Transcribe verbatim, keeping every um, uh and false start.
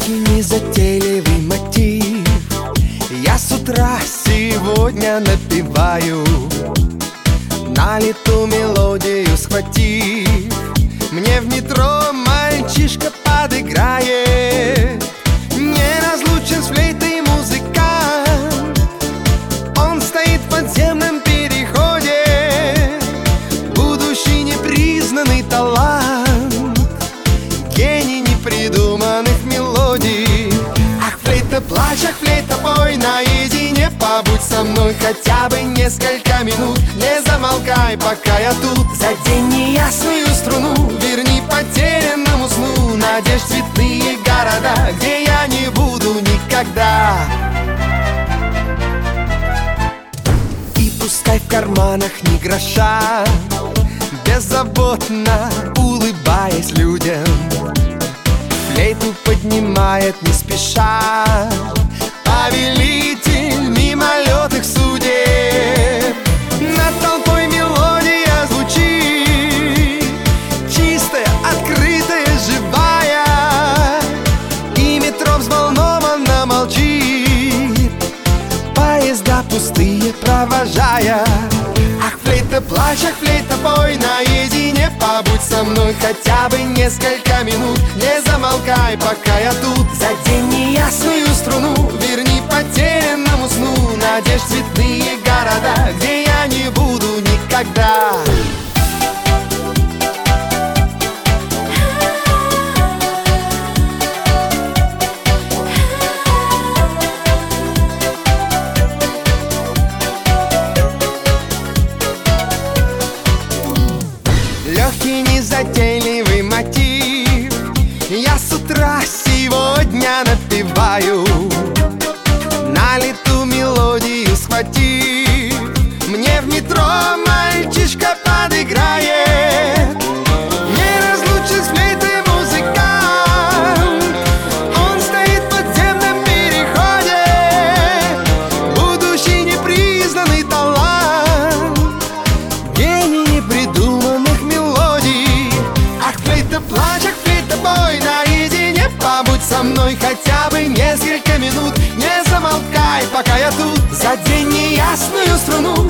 Легкий незатейливый мотив я с утра сегодня напеваю, на лету мелодию схватив. Мне в метро мальчишка подыграет, неразлучен с флейтой музыкант. Он стоит в подземном переходе, будущий непризнанный талант, гений непридуманных мелодий. Ах, флейта, плачь, ах, флейта, пой, наедине побудь со мной хотя бы несколько минут. Не замолкай, пока я тут. Задень неясную струну, верни потерянному сну надежд цветные города, где я не буду никогда. И пускай в карманах ни гроша, беззаботно улыбаясь людям, флейту поднимает не спеша повелитель мимолетных судеб. Над толпой мелодия звучит, чистая, открытая, живая, и метро взволнованно молчит, поезда пустые провожая. Ах, флейта, плачь, ах, флейта, пой, наедине побудь со мной хотя бы несколько минут. Не замолкай, пока я тут. Задень неясную струну, верни потерянному сну надежд цветные города, где я не буду никогда. Легкий незатейливый мотив я с утра сегодня напеваю, на лету мелодию схватив. Мне в метро мальчишка подыграет, неразлучен с флейтой музыкант. Он стоит в подземном переходе, будущий непризнанный талант, гений непридуманных мелодий. Ах, флейта, плачь, ах, флейта, пой, наедине побудь со мной хотя бы несколько минут. Не замолкай, пока я тут. Задень неясную струну,